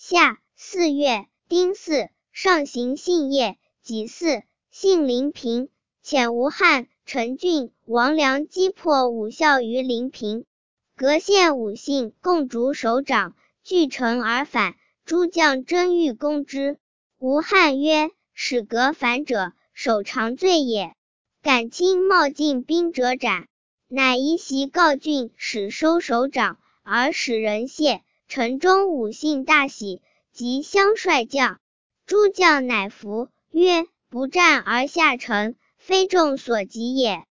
夏4月丁巳，上行信业，己巳，幸临平。遣吴汉、陈俊、王良击破武校于临平，革县武信共逐首长，据城而返。诸将争欲攻之。吴汉曰：使革反者，守常罪也。敢轻冒进兵者斩。乃移袭告郡，使收首长，而使人谢。城中武信大喜，即相率将。诸将乃服，曰：不战而下城，非众所及也。